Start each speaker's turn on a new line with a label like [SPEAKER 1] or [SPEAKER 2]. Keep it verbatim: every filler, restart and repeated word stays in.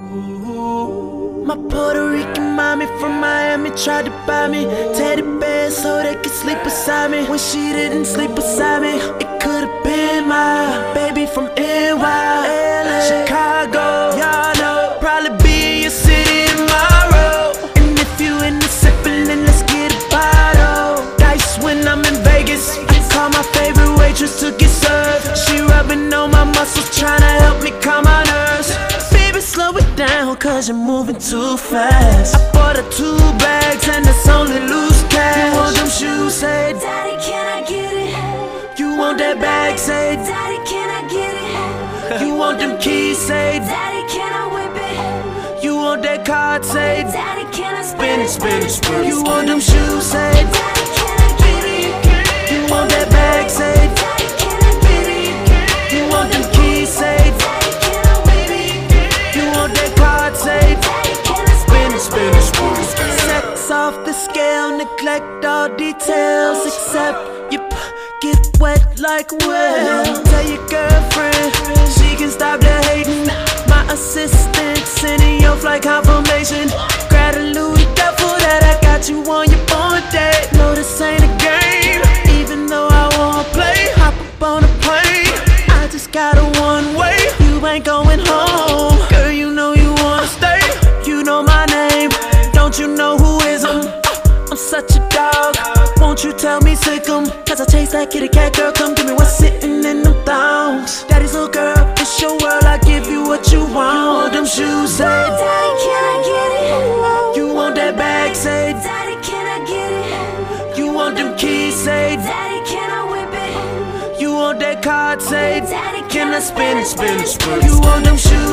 [SPEAKER 1] My Puerto Rican mommy from Miami tried to buy me teddy bears so they could sleep beside me. When she didn't sleep beside me, it could've been my baby from N Y, L A, Chicago. Y'all know, probably be in your city tomorrow. And if you in the sippin', then let's get a bottle. Dice when I'm in Vegas, I call my favorite waitress to get served. She rubbing on my muscles, tryna help me calm my nerves. Slow it down, cause you're moving too fast. I bought her two bags and it's only loose cash. You want them shoes, say
[SPEAKER 2] Daddy, can I get it?
[SPEAKER 1] You want that bag, say
[SPEAKER 2] Daddy, can I get it?
[SPEAKER 1] You want them keys, say
[SPEAKER 2] Daddy, can I whip it?
[SPEAKER 1] You want that card, say
[SPEAKER 2] Daddy, can I
[SPEAKER 1] spin it, spin it, spin it. You
[SPEAKER 2] spin
[SPEAKER 1] want them shoes, say
[SPEAKER 2] Daddy, can I get it?
[SPEAKER 1] You want that bag, say
[SPEAKER 2] Daddy, can I get it?
[SPEAKER 1] You want them keys, say
[SPEAKER 2] Daddy, can I whip it?
[SPEAKER 1] You want that card, say
[SPEAKER 2] Daddy, can I
[SPEAKER 1] spin it, spin it, spin it, spin it. Sex off the scale, neglect all details except you get wet like well. Tell your girlfriend she can stop the hating. My assistant sending your flight confirmation. Grab a Louis duffel that I got you on your born day. No, this ain't a game, even though I wanna play. Hop up on a plane, I just got a one way. You ain't going home, girl, you know you wanna stay. You know my name, don't you know who is him? I'm such a dog, won't you tell me sick 'em? Cause I chase that kitty cat, girl, come give me what's sitting in them thongs. Daddy's little girl, it's your world, I give you what you want. You want them shoes, say
[SPEAKER 2] Daddy, can I get it?
[SPEAKER 1] You want that bag, say
[SPEAKER 2] Daddy, can I get it?
[SPEAKER 1] You want them keys, say
[SPEAKER 2] Daddy, can I whip it?
[SPEAKER 1] You want that card, say
[SPEAKER 2] Daddy,
[SPEAKER 1] can I spin it, spin it, spin it? You want them shoes,